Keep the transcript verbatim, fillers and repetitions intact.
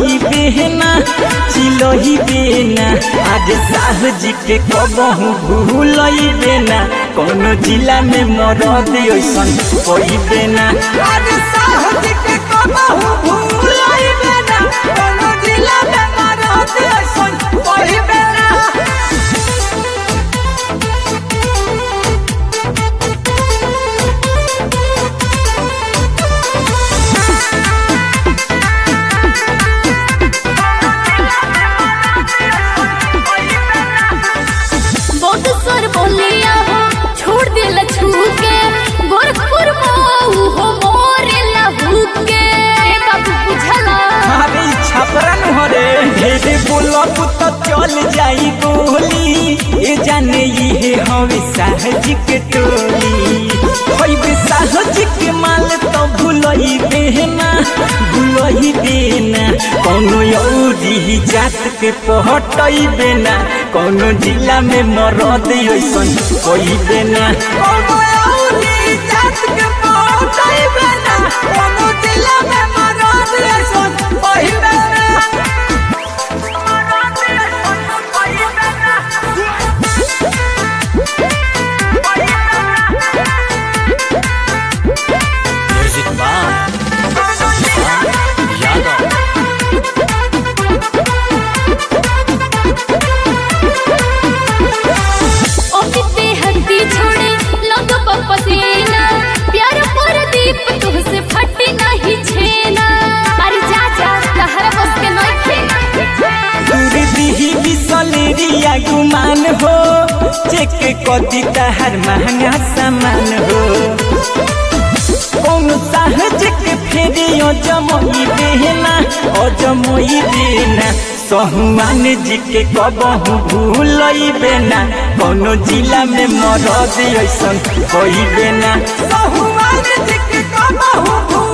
चिलही बेना चिलही बेना आज साह जी के कबहू भूलई बेना कोनो जिला में मरद ऐसन कोई बेना आज साह जी के कबहू भूलई बेना कोनो जिला में मरद ऐसन कोई बेना। तो चल जाई गोली ए जाने ये हवे साहज के टोली होइबे साहज के माल तो भूलई बेना भूलई बेना कोनो औरी जात के पहटई बेना कोनो जिला में मरद ऐसन कोई बेना कोनो औरी जात के पहटई बेना कोनो जिला में मरद ऐसन कोई बेना। गुमान हो चेक कदी तहर महंगा सामान हो कौन साहज के फेरी जमई देना अजमई देना सहुआन जी के कबहू भूलई बेना कोनो जिला में मरद ऐसन कोई बेना सहुआन जी के कबहू